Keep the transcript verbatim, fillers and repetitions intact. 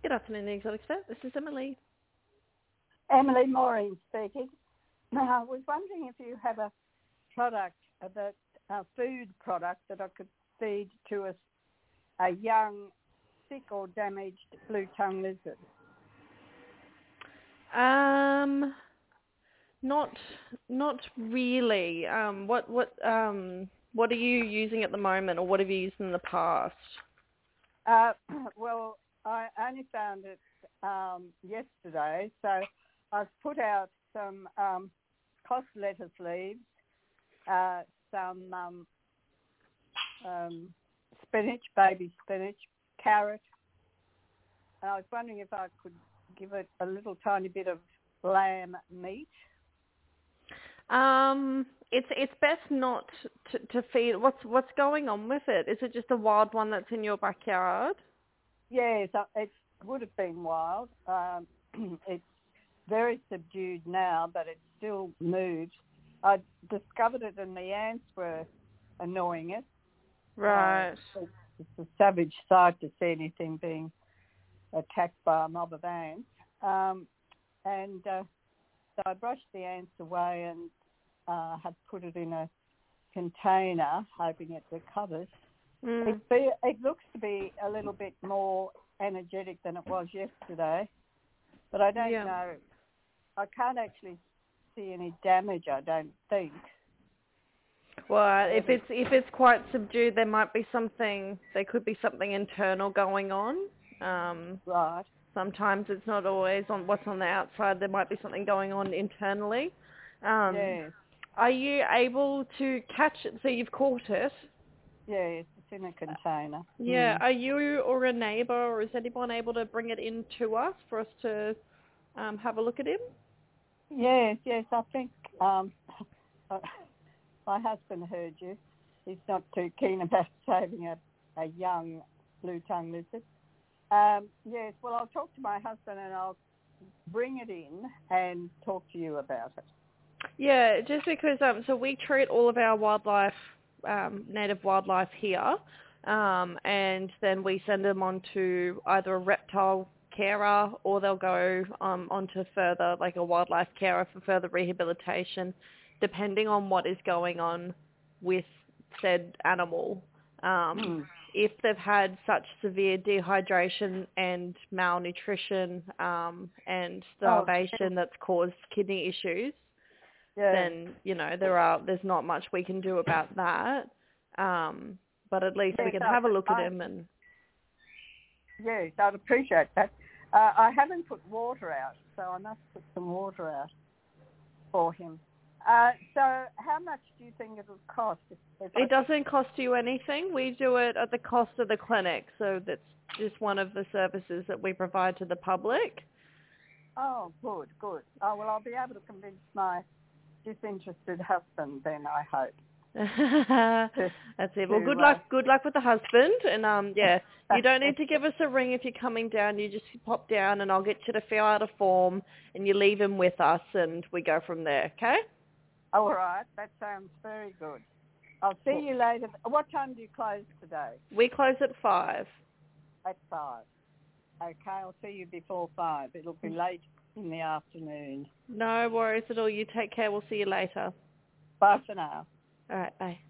Good afternoon, the Exotic Expert. This is Emily. Emily Maureen speaking. I was wondering if you have a product, uh, that a food product that I could feed to a, a young, sick or damaged blue-tongue lizard. Um, not, not really. Um, what, what, um, what are you using at the moment, or what have you used in the past? Uh, well, I only found it um, yesterday, so I've put out some um, cos lettuce leaves, uh, some um, um, spinach, baby spinach, carrot. And I was wondering if I could give it a little tiny bit of lamb meat. Um, it's it's best not to, to feed. What's what's going on with it? Is it just a wild one that's in your backyard? Yes, uh, it would have been wild. Um, it's very subdued now, but it still moves. I discovered it and the ants were annoying it. Right. Uh, it's, it's a savage sight to see anything being attacked by a mob of ants. Um, and uh, so I brushed the ants away and uh, had put it in a container, hoping it recovers. Mm. It, be, it looks to be a little bit more energetic than it was yesterday, but I don't Yeah. know. I can't actually see any damage, I don't think. Well, if it's if it's quite subdued, there might be something. There could be something internal going on. Um, Right. sometimes it's not always on what's on the outside. There might be something going on internally. Um, Yes. are you able to catch it? So you've caught it. Yes, it's in a container. Yeah. Mm. Are you or a neighbour or is anyone able to bring it in to us for us to um, have a look at him? Yes, yes, I think um, my husband heard you. He's not too keen about saving a, a young blue-tongue lizard. Um, yes, well, I'll talk to my husband and I'll bring it in and talk to you about it. Yeah, just because um, so we treat all of our wildlife, um, native wildlife here, um, and then we send them on to either a reptile carer or they'll go um, on to further, like a wildlife carer for further rehabilitation, depending on what is going on with said animal. Um, Mm. if they've had such severe dehydration and malnutrition um, and Oh, starvation that's caused kidney issues, yeah. then, you know, there are there's not much we can do about that. Um, but at least we Yes, can I, have a look at I, him and... yes, I'd appreciate that. Uh, I haven't put water out, so I must put some water out for him. Uh, so how much do you think it'll cost? If, if It I... doesn't cost you anything. We do it at the cost of the clinic, so that's just one of the services that we provide to the public. Oh, good, good. Oh, well, I'll be able to convince my disinterested husband then, I hope. to, That's it. Well, to, good uh... luck. Good luck with the husband. And um, yeah, you don't need to give us a ring if you're coming down. You just pop down, and I'll get you to fill out a form, and you leave him with us, and we go from there. Okay? All right, that sounds very good. I'll see you later. What time do you close today? We close at five. At five. Okay, I'll see you before five. It'll be late in the afternoon. No worries at all. You take care. We'll see you later. Bye for now. All right. Bye.